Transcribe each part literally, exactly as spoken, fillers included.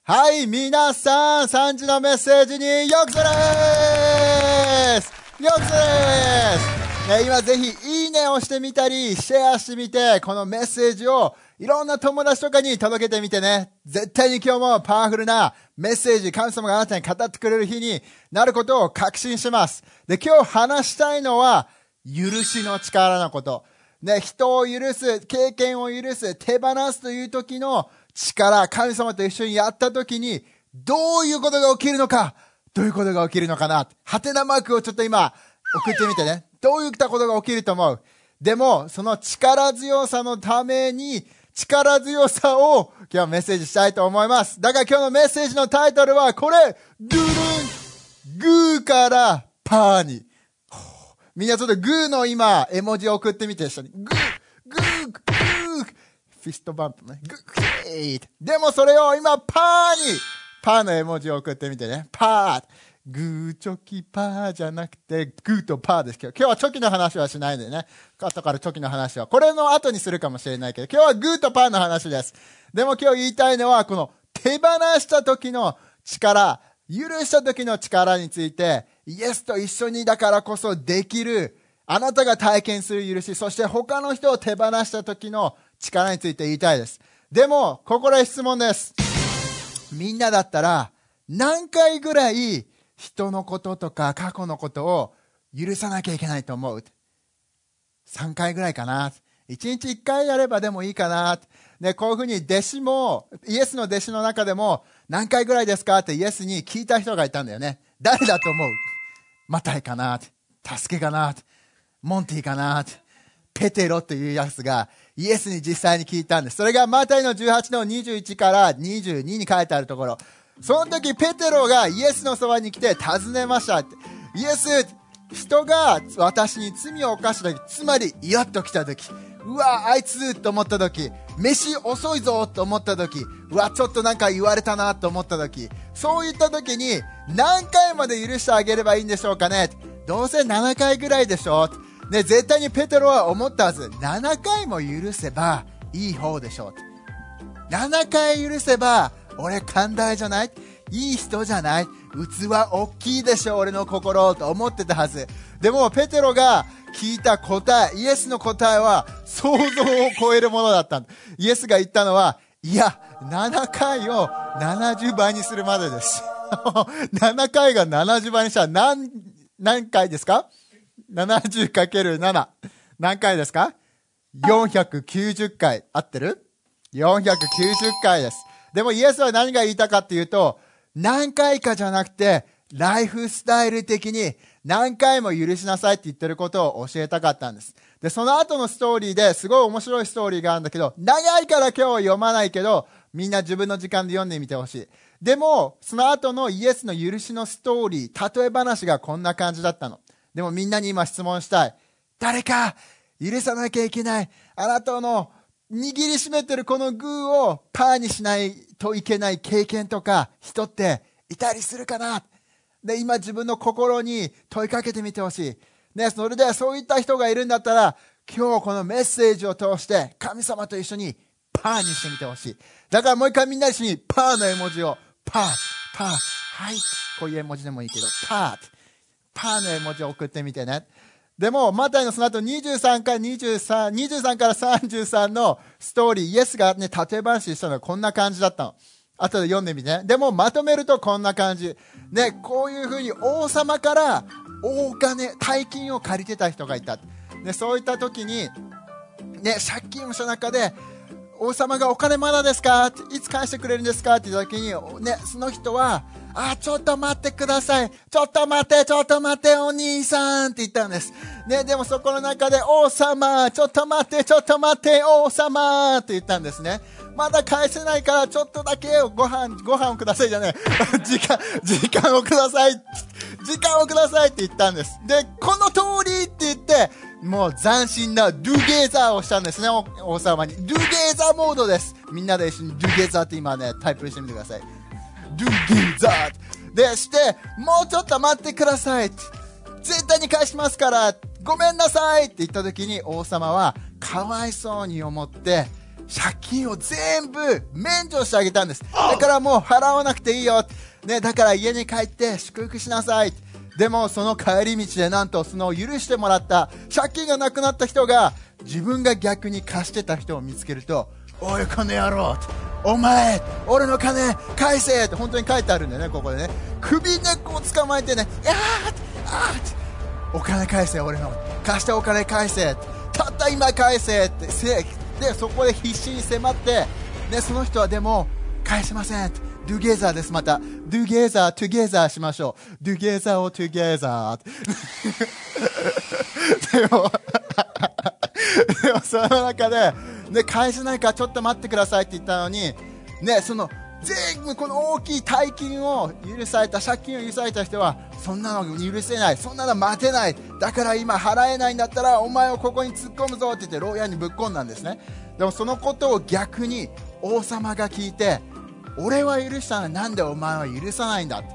はい、皆さん、さんじのメッセージにようこそでーすようこそでーす、ね、今ぜひいいねをしてみたり、シェアしてみて、このメッセージをいろんな友達とかに届けてみてね。絶対に今日もパワフルなメッセージ、神様があなたに語ってくれる日になることを確信してます。で、今日話したいのは、許しの力のこと。ね、人を許す、経験を許す、手放すという時の力、神様と一緒にやった時に、どういうことが起きるのか、どういうことが起きるのかな。ハテナマークをちょっと今、送ってみてね。どういったことが起きると思う？でも、その力強さのために、力強さを今日はメッセージしたいと思います。だから今日のメッセージのタイトルはこれ、ドゥルン、グーからパーに。みんなちょっとグーの今、絵文字を送ってみて、一緒に。グー、グー、グー、フィストバンプね。グー、グー。でもそれを今、パーに、パーの絵文字を送ってみてね。パー。グーチョキパーじゃなくて、グーとパーですけど、今日はチョキの話はしないでね。後からチョキの話は。これの後にするかもしれないけど、今日はグーとパーの話です。でも今日言いたいのは、この手放した時の力、許した時の力について、イエスと一緒にだからこそできる、あなたが体験する許し、そして他の人を手放した時の力について言いたいです。でも、ここで質問です。みんなだったら、何回ぐらい人のこととか過去のことを許さなきゃいけないと思う？さんかいぐらいかな。いちにちいっかいやればでもいいかな。で、こういうふうに弟子も、イエスの弟子の中でも、何回ぐらいですかってイエスに聞いた人がいたんだよね。誰だと思う？マタイかな、助けかな、モンティかな、ペテロというやつがイエスに実際に聞いたんです。それがマタイのじゅうはちのにじゅういちからにじゅうにに書いてあるところ。その時ペテロがイエスのそばに来て尋ねましたって。イエス、人が私に罪を犯した時、つまりイラッと来た時、うわあいつと思った時、飯遅いぞと思った時、うわちょっとなんか言われたなと思った時、そういった時に何回まで許してあげればいいんでしょうかね。どうせななかいぐらいでしょ、ね、絶対にペテロは思ったはず。ななかいも許せばいい方でしょう。ななかい許せば俺寛大じゃない、いい人じゃない、器大きいでしょ俺の心と思ってたはず。でもペテロが聞いた答え、イエスの答えは想像を超えるものだった。イエスが言ったのは、いやななかいをななじゅうばいにするまでですななかいがななじゅうばいにしたら何何回ですか？ ななじゅうかけるなな 何回ですか？よんひゃくきゅうじゅっかい。合ってる？ よんひゃくきゅうじゅっかいです。でもイエスは何が言いたかっていうと、何回かじゃなくてライフスタイル的に何回も許しなさいって言ってることを教えたかったんです。で、その後のストーリーですごい面白いストーリーがあるんだけど、長いから今日は読まないけど、みんな自分の時間で読んでみてほしい。でも、その後のイエスの許しのストーリー、例え話がこんな感じだったの。でもみんなに今質問したい。誰か許さなきゃいけない。あなたの握りしめてるこのグーをパーにしないといけない経験とか人っていたりするかな。で、今自分の心に問いかけてみてほしい。ね、それでそういった人がいるんだったら、今日このメッセージを通して神様と一緒にパーにしてみてほしい。だからもう一回みんな一緒にパーの絵文字を、パー、パー、はい。こういう絵文字でもいいけど、パー、パーの絵文字を送ってみてね。でも、マタイのその後にじゅうさんからにじゅうさん、にじゅうさんからさんじゅうさんのストーリー、イエスがね、例え話したのはこんな感じだったの。後で読んでみてね。でもまとめるとこんな感じ。ね、こういうふうに王様から大金、大金を借りてた人がいた。ね、そういった時に、ね、借金をした中で、王様がお金まだですか？いつ返してくれるんですか？って言った時に、ね、その人は、あ、ちょっと待ってください。ちょっと待って、ちょっと待って、お兄さんって言ったんです。ね、でもそこの中で、王様、ちょっと待って、ちょっと待って、王様って言ったんですね。まだ返せないから、ちょっとだけご飯、ご飯をくださいじゃない。時間、時間をください。時間をくださいって言ったんです。で、この通りって言って、もう斬新なドゥゲーザーをしたんですね、王様に。ドゥゲーザーモードです。みんなで一緒にドゥゲーザーって今ね、タイプしてみてください。ドゥゲーザーでして、もうちょっと待ってくださいって。絶対に返しますから、ごめんなさいって言った時に王様はかわいそうに思って、 借金を全部免除してあげたんです。だからもう払わなくていいよ、ね、だから家に帰って祝福しなさい。でもその帰り道でなんとその許してもらった借金がなくなった人が自分が逆に貸してた人を見つけると、おいこの野郎、お前俺の金返せって本当に書いてあるんだよね。ここでね、首根っこを捕まえてね、いやーあーお金返せ、俺の貸したお金返せ、たった今返せってで、そこで必死に迫って、ね、その人はでも返せません。ドゥゲザーです。またドゥゲザー、トゥゲザーしましょう。ドゥゲザーをトゥゲザーでもでもその中で、ね、返せないからちょっと待ってくださいって言ったのに、ね、その全部この大きい大金を許された、借金を許された人はそんなの許せない、そんなの待てない、だから今払えないんだったらお前をここに突っ込むぞって言って牢屋にぶっ込んだんですね。でもそのことを逆に王様が聞いて、俺は許したのになんでお前は許さないんだって、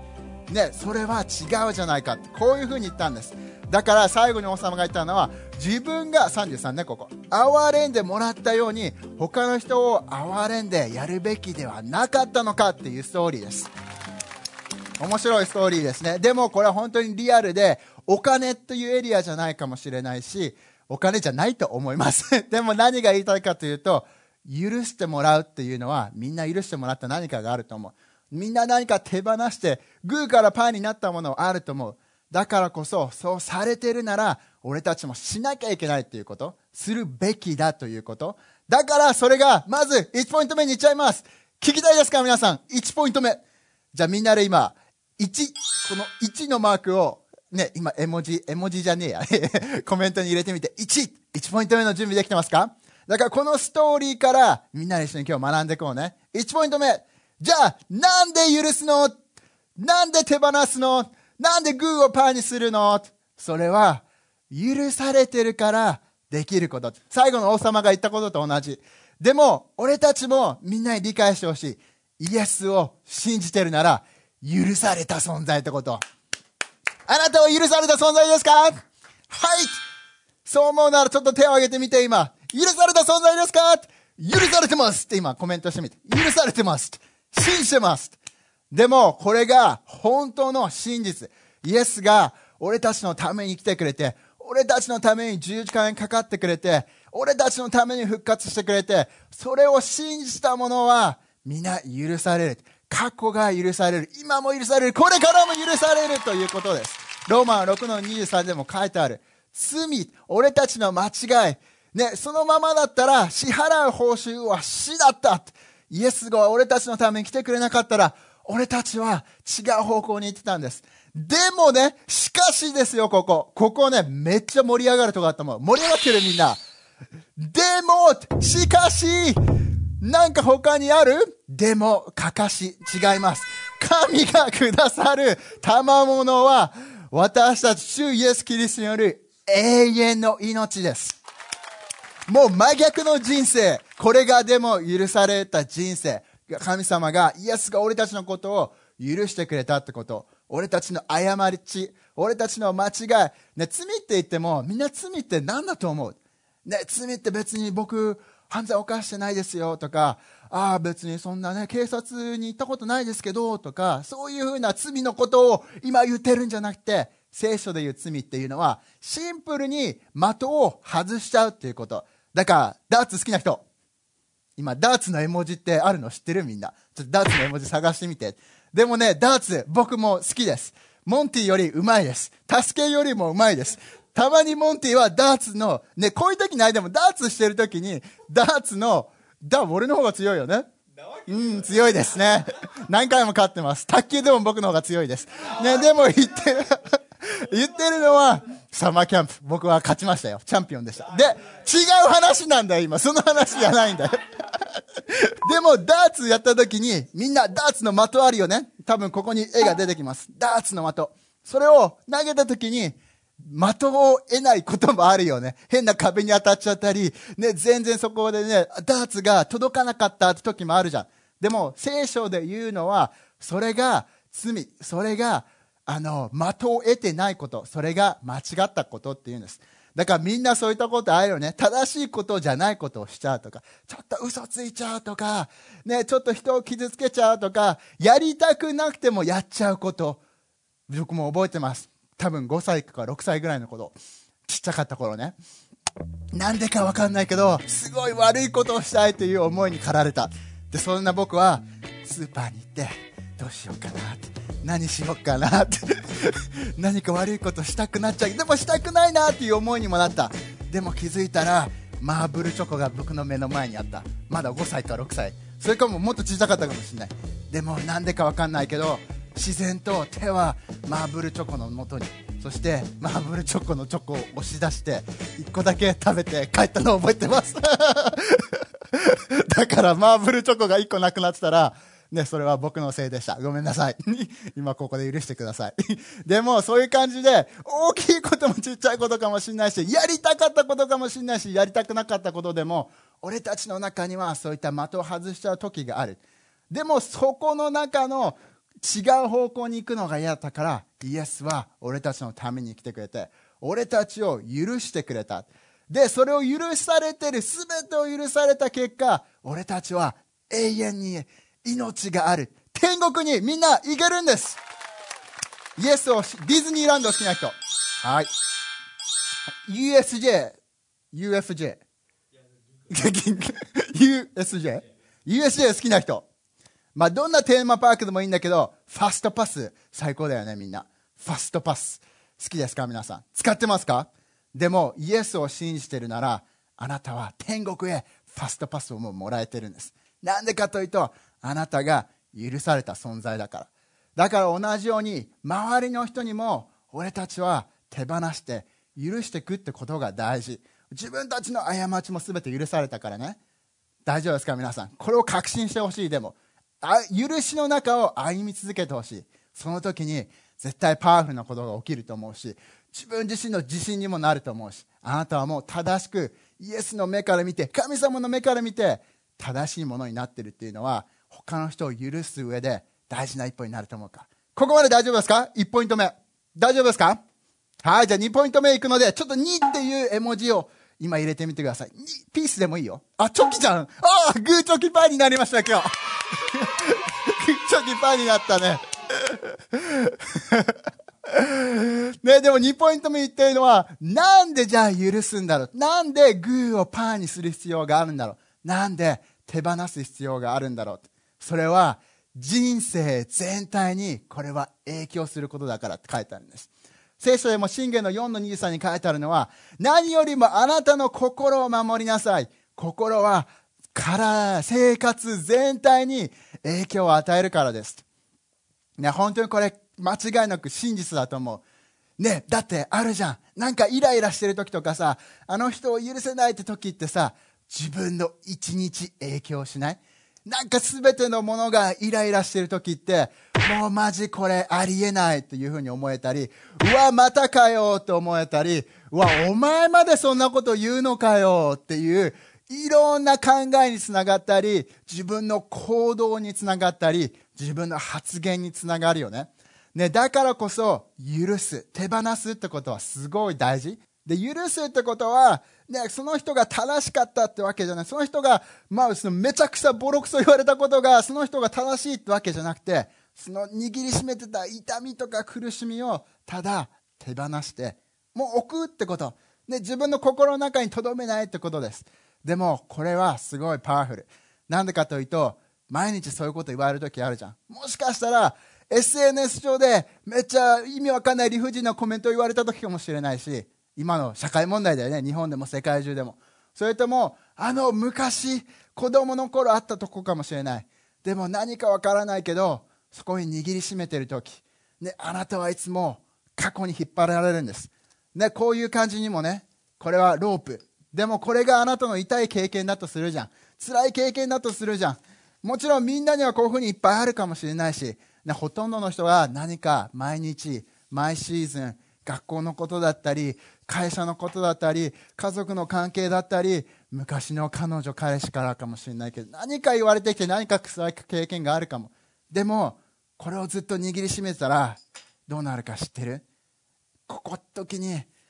ね、それは違うじゃないかって、こういうふうに言ったんです。だから最後に王様が言ったのは、自分がさんじゅうさんね、ここ憐れんでもらったように他の人を憐れんでやるべきではなかったのかっていうストーリーです。面白いストーリーですね。でもこれは本当にリアルで、お金というエリアじゃないかもしれないし、お金じゃないと思いますでも何が言いたいかというと、許してもらうっていうのは、みんな許してもらった何かがあると思う。みんな何か手放してグーからパーになったものあると思う。だからこそそうされてるなら俺たちもしなきゃいけないということ、するべきだということ。だからそれがまずいちポイント目にいっちゃいます。聞きたいですか皆さん。いちポイント目、じゃあみんなで今いち、このいちのマークをね、今絵文字絵文字じゃねえやコメントに入れてみて、いち、いちポイント目の準備できてますか？だからこのストーリーからみんなで一緒に今日学んでいこうね。いちポイント目、じゃあなんで許すの？なんで手放すの？なんでグーをパーにするの？それは許されてるからできること。最後の王様が言ったことと同じ。でも俺たちもみんなに理解してほしい。イエスを信じてるなら許された存在ってこと。あなたは許された存在ですか？はい、そう思うならちょっと手を挙げてみて。今許された存在ですか？許されてますって今コメントしてみて。許されてますって信じてますって。でもこれが本当の真実。イエスが俺たちのために来てくれて、俺たちのために十字架にかかってくれて、俺たちのために復活してくれて、それを信じた者は皆許される。過去が許される、今も許される、これからも許されるということです。ローマンろくのにじゅうさんでも書いてある。罪、俺たちの間違い、ね、そのままだったら支払う報酬は死だった。イエスが俺たちのために来てくれなかったら、俺たちは違う方向に行ってたんです。でもね、しかしですよ、ここ。ここね、めっちゃ盛り上がるとこだと思う。盛り上がってるみんな。でも、しかし、なんか他にある？でも、かかし、違います。神がくださる賜物は、私たち主イエスキリストによる永遠の命です。もう真逆の人生。これがでも許された人生。神様が、イエスが俺たちのことを許してくれたってこと。俺たちの過ち、俺たちの間違い。ね、罪って言っても、みんな罪って何だと思う？ね、罪って別に僕、犯罪犯してないですよとか、ああ別にそんなね、警察に行ったことないですけどとか、そういうふうな罪のことを今言ってるんじゃなくて、聖書で言う罪っていうのは、シンプルに的を外しちゃうっていうこと。だから、ダーツ好きな人。今、ダーツの絵文字ってあるの知ってる？みんな。ちょっとダーツの絵文字探してみて。でもね、ダーツ、僕も好きです。モンティよりうまいです。助けよりもうまいです。たまにモンティはダーツの、ね、こういう時ないでもダーツしてる時に、ダーツの、だ、俺の方が強いよね。うん、強いですね。何回も勝ってます。卓球でも僕の方が強いです。ね、でも言ってる、言ってるのは、サマーキャンプ。僕は勝ちましたよ。チャンピオンでした。で、違う話なんだよ、今。その話じゃないんだよ。でも、ダーツやった時に、みんなダーツの的あるよね。多分ここに絵が出てきます。ダーツの的。それを投げた時に、的を得ないこともあるよね。変な壁に当たっちゃったり、ね、全然そこでね、ダーツが届かなかったって時もあるじゃん。でも、聖書で言うのは、それが罪、それが、あの、的を得てないこと、それが間違ったことっていうんです。 だからみんなそういったことあるよね。正しいことじゃないことをしちゃうとか、ちょっと嘘ついちゃうとか、ね、ちょっと人を傷つけちゃうとか、やりたくなくてもやっちゃうこと。僕も覚えてます。多分ごさいかろくさいぐらいのこと。ちっちゃかった頃ね。なんでかわかんないけど、すごい悪いことをしたいという思いに駆られた。で、そんな僕はスーパーに行って、どうしようかなって。何しようかなって何か悪いことしたくなっちゃう。でもしたくないなっていう思いにもなった。でも気づいたらマーブルチョコが僕の目の前にあった。まだごさいかろくさい、それかももっと小さかったかもしれない。でもなんでかわかんないけど、自然と手はマーブルチョコの元に、そしてマーブルチョコのチョコを押し出していっこだけ食べて帰ったのを覚えてますだからマーブルチョコがいっこなくなってたらね、それは僕のせいでした。ごめんなさい。今ここで許してください。でもそういう感じで、大きいこともちっちゃいことかもしれないし、やりたかったことかもしれないし、やりたくなかったことでも、俺たちの中にはそういった的を外しちゃう時がある。でもそこの中の違う方向に行くのが嫌だったから、イエスは俺たちのために来てくれて、俺たちを許してくれた。で、それを許されてる、すべてを許された結果、俺たちは永遠に命がある。天国にみんな行けるんです。イエスを、ディズニーランド好きな人。はい。ユーエスジェー。ユーエフジェー。ユーエスジェー。ユーエスジェー 好きな人。まあ、どんなテーマパークでもいいんだけど、ファストパス、最高だよね、みんな。ファストパス。好きですか、皆さん。使ってますか？でも、イエスを信じてるなら、あなたは天国へファストパスをもうもらえてるんです。なんでかというと、あなたが許された存在だから。だから同じように周りの人にも俺たちは手放して許していくってことが大事。自分たちの過ちも全て許されたからね。大丈夫ですか皆さん。これを確信してほしい。でも許しの中を歩み続けてほしい。その時に絶対パワフルなことが起きると思うし、自分自身の自信にもなると思うし、あなたはもう正しくイエスの目から見て、神様の目から見て正しいものになっているっていうのは、他の人を許す上で大事な一歩になると思うか。ここまで大丈夫ですか？ いち ポイント目大丈夫ですか？はい、じゃあにポイント目いくので、ちょっとにっていう絵文字を今入れてみてください。にピースでもいいよ。あ、チョキじゃん。ああ、グーチョキパーになりました今日グーチョキパーになったねね、でもにポイント目言ってるのは、なんでじゃあ許すんだろう、なんでグーをパーにする必要があるんだろう、なんで手放す必要があるんだろう。それは人生全体にこれは影響することだからって書いてあるんです。聖書でも箴言のよんのにじゅうさんに書いてあるのは、何よりもあなたの心を守りなさい。心はから生活全体に影響を与えるからです、ね、本当にこれ間違いなく真実だと思うね。だってあるじゃん、なんかイライラしてる時とかさ、あの人を許せないって時ってさ、自分の一日影響しない？なんか全てのものがイライラしてる時って、もうマジこれありえないっていうふうに思えたり、うわまたかよと思えたり、うわお前までそんなこと言うのかよっていういろんな考えにつながったり、自分の行動につながったり、自分の発言につながるよね。ね、だからこそ許す、手放すってことはすごい大事で、許すってことは、ね、その人が正しかったってわけじゃない。その人が、まあ、そのめちゃくちゃボロクソ言われたことが、その人が正しいってわけじゃなくて、その握りしめてた痛みとか苦しみをただ手放して、もう置くってこと。ね、自分の心の中に留めないってことです。でも、これはすごいパワフル。なんでかというと、毎日そういうこと言われるときあるじゃん。もしかしたら、エスエヌエス 上でめっちゃ意味わかんない理不尽なコメントを言われたときかもしれないし、今の社会問題だよね。日本でも世界中でも。それとも、あの昔、子供の頃あったとこかもしれない。でも何かわからないけど、そこに握りしめてるとき、ね、あなたはいつも過去に引っ張られるんです。ね、こういう感じにもね、これはロープ。でもこれがあなたの痛い経験だとするじゃん。辛い経験だとするじゃん。もちろんみんなにはこういうふうにいっぱいあるかもしれないし、ね、ほとんどの人は何か毎日、毎シーズン、学校のことだったり、会社のことだったり、家族の関係だったり、昔の彼女彼氏からかもしれないけど、何か言われてきて何か辛い経験があるかも。でもこれをずっと握りしめてたらどうなるか知ってる？ここの時に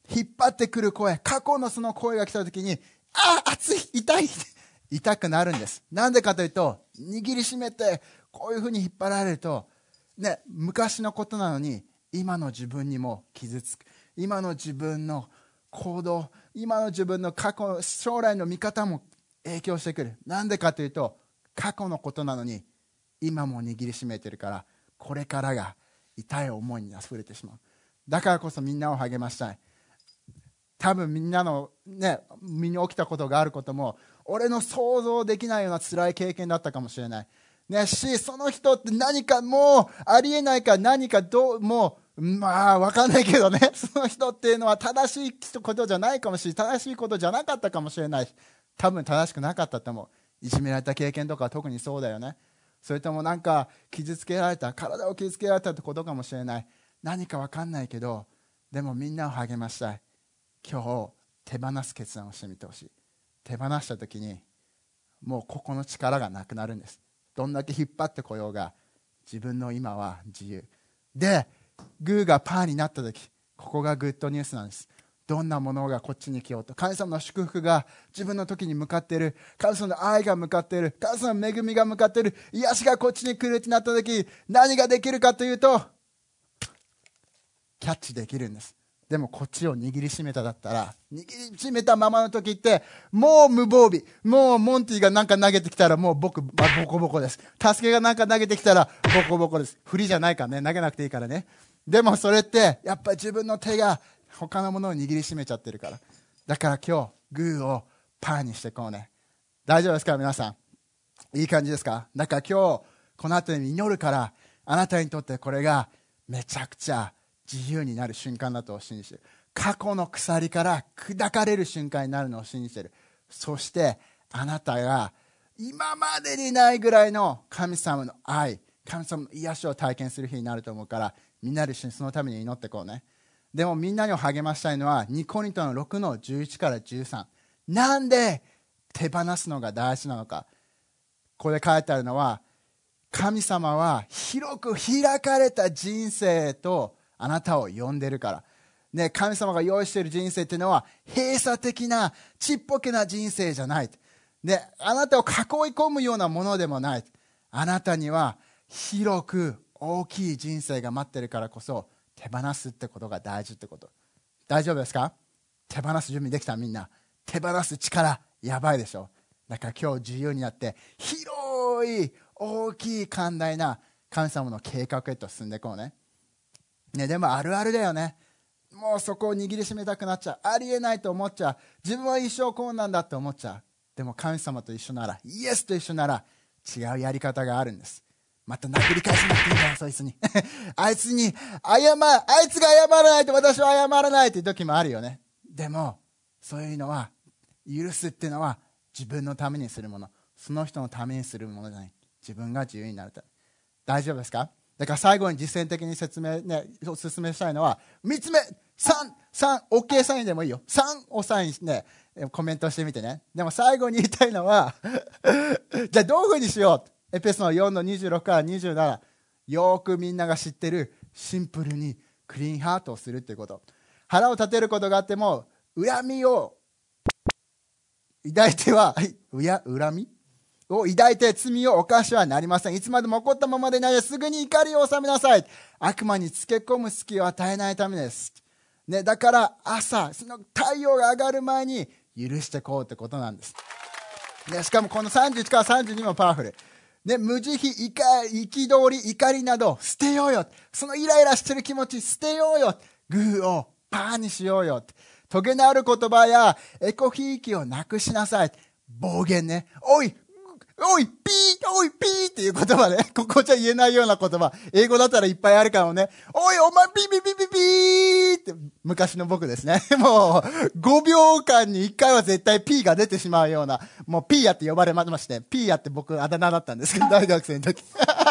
引っ張ってくる声、過去のその声が来た時に、ああ、熱い、痛い、痛くなるんです。なんでかというと、握りしめて、こういうふうに引っ張られると、ね、昔のことなのに、今の自分にも傷つく。今の自分の行動、今の自分の過去、将来の見方も影響してくる。なんでかというと、過去のことなのに、今も握りしめてるから、これからが痛い思いに溢れてしまう。だからこそみんなを励ましたい。多分みんなのね、身に起きたことがあることも、俺の想像できないような辛い経験だったかもしれない。ね、し、その人って何かもうありえないか何かどう、もう、まあわかんないけどね、その人っていうのは正しいことじゃないかもしれない。正しいことじゃなかったかもしれない。多分正しくなかったと思う。いじめられた経験とかは特にそうだよね。それともなんか傷つけられた、体を傷つけられたってことかもしれない。何かわかんないけど、でもみんなを励ましたい。今日手放す決断をしてみてほしい。手放した時にもうここの力がなくなるんです。どんだけ引っ張ってこようが自分の今は自由で、グーがパーになった時、ここがグッドニュースなんです。どんなものがこっちに来ようと、神様の祝福が自分の時に向かっている、神様の愛が向かっている、神様の恵みが向かっている、癒しがこっちに来るってなった時、何ができるかというとキャッチできるんです。でもこっちを握りしめただったら、握りしめたままの時ってもう無防備、もうモンティがなんか投げてきたらもう僕ボコボコです。助けがなんか投げてきたらボコボコです。振りじゃないからね、投げなくていいからね。でもそれってやっぱり自分の手が他のものを握りしめちゃってるから。だから今日グーをパーにしていこうね。大丈夫ですか皆さん、いい感じですか？だから今日この後に祈るから、あなたにとってこれがめちゃくちゃ自由になる瞬間だと信じている。過去の鎖から砕かれる瞬間になるのを信じている。そしてあなたが今までにないぐらいの神様の愛、神様の癒しを体験する日になると思うから、みんなで一緒にそのために祈っていこうね。でもみんなに励ましたいのはにコリントのろくのじゅういちからじゅうさん。なんで手放すのが大事なのか。ここで書いてあるのは、神様は広く開かれた人生とあなたを呼んでるから、ね、神様が用意している人生っていうのは閉鎖的なちっぽけな人生じゃない、であなたを囲い込むようなものでもない。あなたには広く大きい人生が待ってるからこそ、手放すってことが大事ってこと。大丈夫ですか？手放す準備できた？みんな手放す力やばいでしょ。だから今日自由になって広い大きい寛大な神様の計画へと進んでいこうね。ね、でもあるあるだよね。もうそこを握りしめたくなっちゃう。ありえないと思っちゃう。自分は一生こうなんだって思っちゃう。でも神様と一緒なら、イエスと一緒なら違うやり方があるんです。また殴り返しなくていいんだよ、そいつに。あいつに謝、あいつが謝らないと私は謝らないっていう時もあるよね。でもそういうのは、許すっていうのは自分のためにするもの、その人のためにするものじゃない。自分が自由になるため。大丈夫ですか？だから最後に実践的に説明、ね、お勧めしたいのはみっつめ、さん、さん、OK サインでもいいよ。さんをサインして、ね、コメントしてみてね。でも最後に言いたいのはじゃあどういうふうにしよう。エペソのよんのにじゅうろくからにじゅうなな、よくみんなが知ってるシンプルにクリーンハートをするっていうこと。腹を立てることがあっても恨みを抱いては、うや恨みを抱いて罪を犯してはなりません。いつまでも怒ったままでないで、すぐに怒りを収めなさい。悪魔につけ込む隙を与えないためです、ね、だから朝その太陽が上がる前に許してこうってことなんです、ね、しかもこのさんじゅういちからさんじゅうにもパワフル、ね、無慈悲、憤り、怒りなど捨てようよ。そのイライラしてる気持ち捨てようよ。グーをパーにしようよ。トゲのある言葉やエコひいきをなくしなさい。暴言ね。おいおいピーおいピーっていう言葉ね。ここじゃ言えないような言葉。英語だったらいっぱいあるかもね。おいお前ピーピーピーピーピーって昔の僕ですね。もうごびょうかんにいっかいは絶対ピーが出てしまうような、もうピーヤって呼ばれまして、ピーヤって僕あだ名だったんですけど、大学生の時。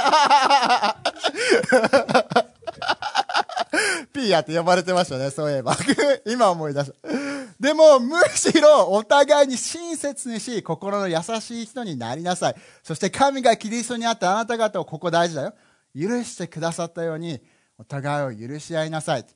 ピーヤって呼ばれてましたね、そういえば。今思い出した。でもむしろお互いに親切にし、心の優しい人になりなさい。そして神がキリストにあったあなた方を、ここ大事だよ、許してくださったようにお互いを許し合いなさい。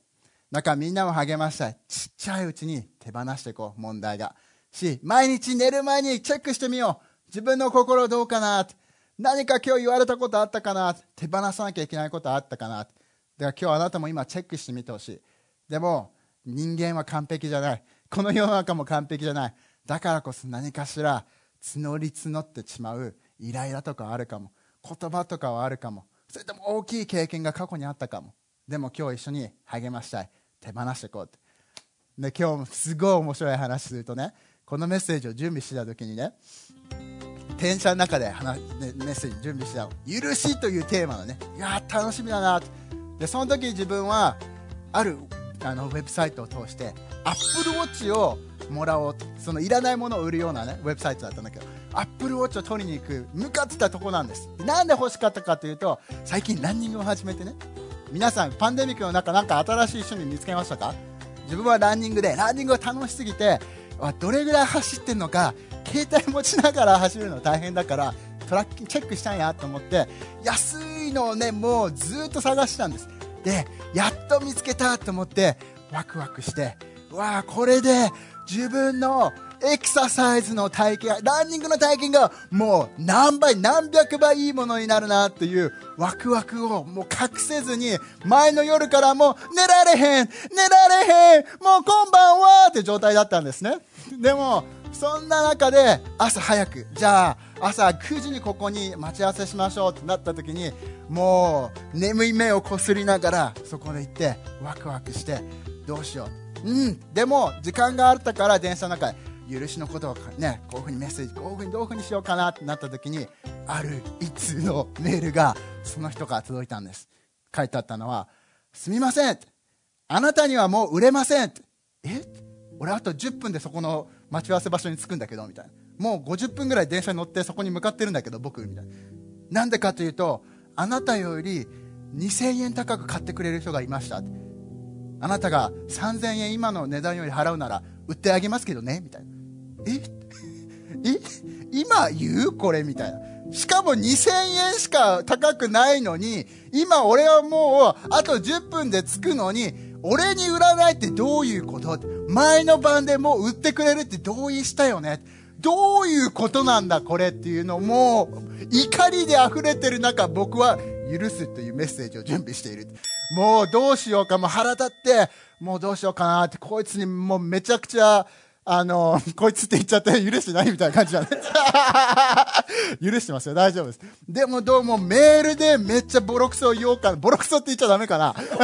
だからみんなも励ましたい。ちっちゃいうちに手放していこう、問題が。し、毎日寝る前にチェックしてみよう。自分の心どうかなって。何か今日言われたことあったかなって。手放さなきゃいけないことあったかなって。だから今日あなたも今チェックしてみてほしい。でも、人間は完璧じゃない。この世の中も完璧じゃない。だからこそ何かしら募り募ってしまうイライラとかあるかも。言葉とかはあるかも。それとも大きい経験が過去にあったかも。でも今日一緒に励ましたい。手放していこうって。で、今日もすごい面白い話するとね、このメッセージを準備してた時にね、電車の中で話、ね、メッセージ準備してたの。許しというテーマのね、いやー楽しみだなって。で、その時自分はあるあのウェブサイトを通してアップルウォッチをもらおうと、そのいらないものを売るようなねウェブサイトだったんだけど、アップルウォッチを取りに行く向かってたとこなんです。なんで欲しかったかというと、最近ランニングを始めてね、皆さんパンデミックの中なんか新しい趣味見つけましたか？自分はランニングで、ランニングが楽しすぎて、どれぐらい走ってんのか携帯持ちながら走るの大変だからトラッキングチェックしたいなと思って、安いのをねもうずっと探してたんです。で、やっと見つけたと思ってワクワクして、わあこれで自分のエクササイズの体験、ランニングの体験がもう何倍何百倍いいものになるなっていうワクワクをもう隠せずに、前の夜からもう寝られへん寝られへんもうこんばんはって状態だったんですね。でもそんな中で朝早く、じゃあ朝くじにここに待ち合わせしましょうってなった時に、もう眠い目をこすりながらそこで行ってワクワクして、どうしよう、うんでも時間があったから電車の中で許しのことをね、こういうふうにメッセージ、こういうふうにどういうふうにしようかなってなった時に、ある一通のメールがその人から届いたんです。書いてあったのは、すみません、あなたにはもう売れません。え、俺あとじゅっぷんでそこの待ち合わせ場所に着くんだけどみたいな、もうごじゅっぷんぐらい電車に乗ってそこに向かってるんだけど僕みたいな。なんでかというと、あなたよりにせんえん高く買ってくれる人がいました。あなたがさんぜんえん今の値段より払うなら売ってあげますけどねみたいな。ええ今言うこれみたいな。しかもにせんえんしか高くないのに、今俺はもうあとじゅっぷんで着くのに俺に売らないってどういうこと？前の晩でもう売ってくれるって同意したよね、どういうことなんだこれっていうのを、もう怒りで溢れてる中、僕は許すというメッセージを準備している。もうどうしようか、もう腹立って、もうどうしようかなって、こいつにもうめちゃくちゃあのこいつって言っちゃって許してないみたいな感じなんです許してますよ、大丈夫です。でもどうもメールでめっちゃボロクソを言おうかな、ボロクソって言っちゃダメかなピー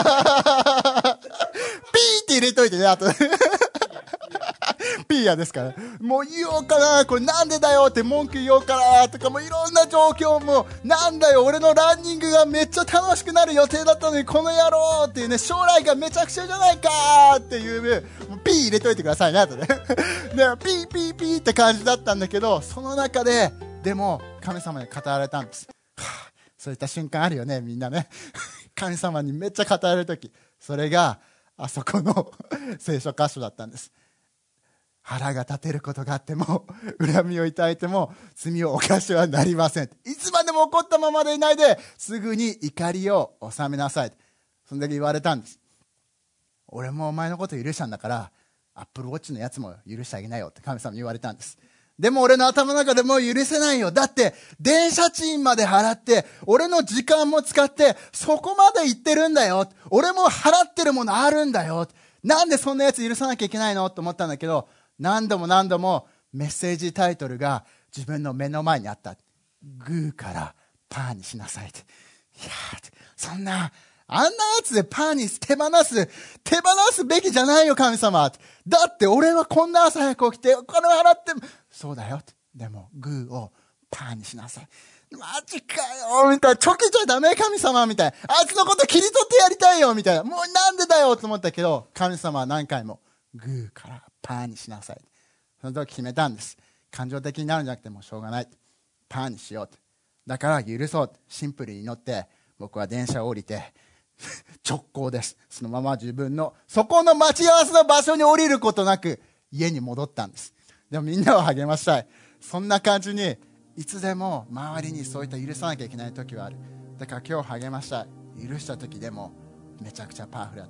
って入れといてね、あとピーヤですから、もう言おうかな、これなんでだよって文句言おうかなとか、もういろんな状況も、なんだよ俺のランニングがめっちゃ楽しくなる予定だったのにこの野郎っていうね、将来がめちゃくちゃじゃないかっていうピー入れといてくださいね、あとねでピーピーピーって感じだったんだけど、その中ででも神様に語られたんです、はあ、そういった瞬間あるよね、みんなね神様にめっちゃ語られるとき、それがあそこの聖書箇所だったんです。腹が立てることがあっても、恨みを抱いても罪を犯してはなりません。いつまでも怒ったままでいないで、すぐに怒りを収めなさい。そんだけ言われたんです。俺もお前のこと許したんだから、アップルウォッチのやつも許してあげなよって神様に言われたんです。でも俺の頭の中でもう許せないよ。だって電車賃まで払って、俺の時間も使ってそこまで行ってるんだよ。俺も払ってるものあるんだよ。なんでそんなやつ許さなきゃいけないのと思ったんだけど、何度も何度もメッセージタイトルが自分の目の前にあった。グーからパーにしなさいって。いやー、そんなあんなやつでパーに手放す手放すべきじゃないよ神様。だって俺はこんな朝早く起きてお金払っても、そうだよ。でもグーをパーにしなさい。マジかよみたいな。ちょけちゃダメ神様みたいな。あいつのこと切り取ってやりたいよみたいな。もうなんでだよと思ったけど、神様は何回もグーからパーにしなさい。その時決めたんです。感情的になるんじゃなくてもうしょうがない。パーにしよう。だから許そう。シンプルに祈って僕は電車を降りて直行です。そのまま自分のそこの待ち合わせの場所に降りることなく家に戻ったんです。でもみんなを励ましたい。そんな感じにいつでも周りにそういった許さなきゃいけない時はある。だから今日励ましたい。許した時でもめちゃくちゃパワフルだった。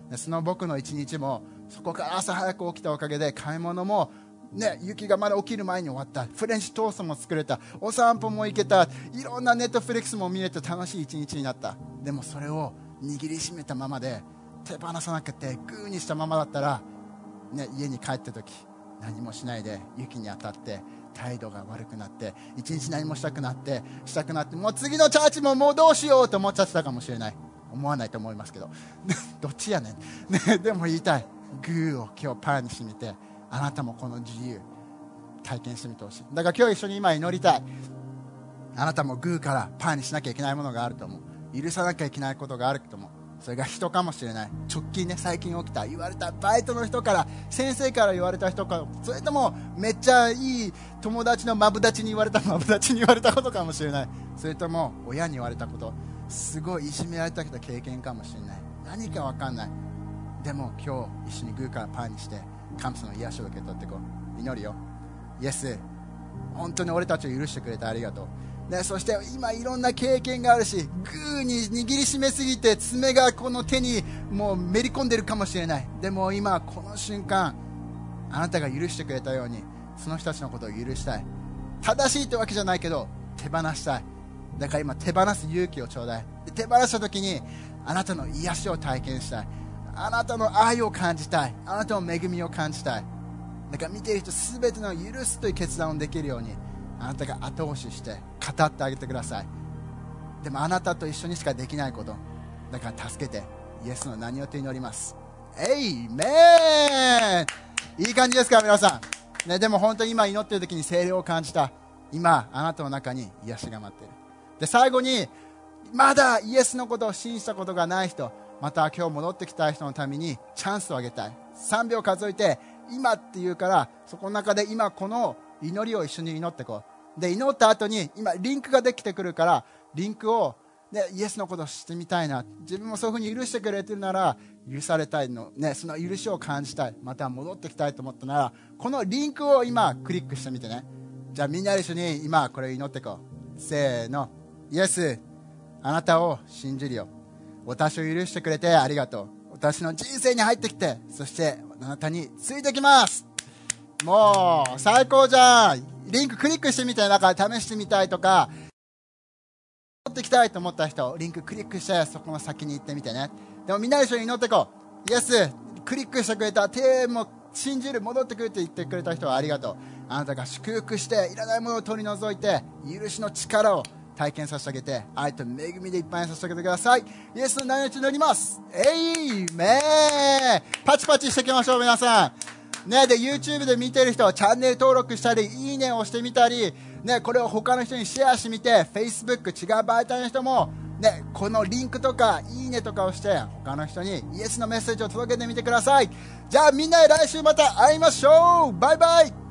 でその僕の一日もそこから朝早く起きたおかげで買い物もね、雪がまだ起きる前に終わった。フレンチトーストも作れた。お散歩も行けた。いろんなネットフリックスも見れて楽しい一日になった。でもそれを握りしめたままで手放さなくてグーにしたままだったら、ね、家に帰った時何もしないで雪に当たって態度が悪くなって一日何もしたくなってしたくなってもう次のチャーチももうどうしようと思っちゃってたかもしれない。思わないと思いますけどどっちやねん、ね、でも言いたい。グーを今日パンにしめてあなたもこの自由体験してみてほしい。だから今日一緒に今祈りたい。あなたもグーからパンにしなきゃいけないものがあると思う。許さなきゃいけないことがあると思う。それが人かもしれない。直近ね、最近起きた言われたバイトの人から先生から言われた人か、それともめっちゃいい友達のマブダチに言われたマブダチに言われたことかもしれない。それとも親に言われたこと、すごいいじめられた経験かもしれない。何か分かんない。でも今日一緒にグーからパンにして神様の癒しを受け取っていこう。祈るよ。イエス、本当に俺たちを許してくれてありがとう、ね、そして今いろんな経験があるし、グーに握りしめすぎて爪がこの手にもうめり込んでるかもしれない。でも今この瞬間あなたが許してくれたようにその人たちのことを許したい。正しいってわけじゃないけど手放したい。だから今手放す勇気をちょうだい。で手放した時にあなたの癒しを体験したい。あなたの愛を感じたい。あなたの恵みを感じたい。だから見ている人すべての許すという決断をできるようにあなたが後押しして語ってあげてください。でもあなたと一緒にしかできないことだから助けて、イエスの名によって祈ります。エイメン。いい感じですか皆さん、ね、でも本当に今祈っている時に聖霊を感じた。今あなたの中に癒しが待っている。で最後にまだイエスのことを信じたことがない人、また今日戻ってきたい人のためにチャンスをあげたい。さんびょう数えて今って言うから、そこの中で今この祈りを一緒に祈っていこう。で祈った後に今リンクができてくるから、リンクを、ね、イエスのことをしてみたいな、自分もそういうふうに許してくれてるなら許されたいの、ね、その許しを感じたい、また戻ってきたいと思ったならこのリンクを今クリックしてみてね。じゃあみんなで一緒に今これを祈っていこう。せーの。イエス、あなたを信じるよ。私を許してくれてありがとう。私の人生に入ってきて、そしてあなたについてきます。もう最高じゃん。リンククリックしてみて、だから試してみたいとか持ってきたいと思った人、リンククリックしてそこの先に行ってみてね。でもみんなで一緒に祈っていこう。イエス、クリックしてくれた、手も信じる、戻ってくるって言ってくれた人はありがとう。あなたが祝福していらないものを取り除いて許しの力を体験させてあげて、愛と恵みでいっぱいにさせてあげてください。イエスの名によって祈ります。エイメン。パチパチしていきましょう皆さん、ね、で YouTube で見てる人はチャンネル登録したりいいねを押してみたり、ね、これを他の人にシェアしてみて、 Facebook 違う媒体の人も、ね、このリンクとかいいねとかをして他の人にイエスのメッセージを届けてみてください。じゃあみんなで来週また会いましょう。バイバイ。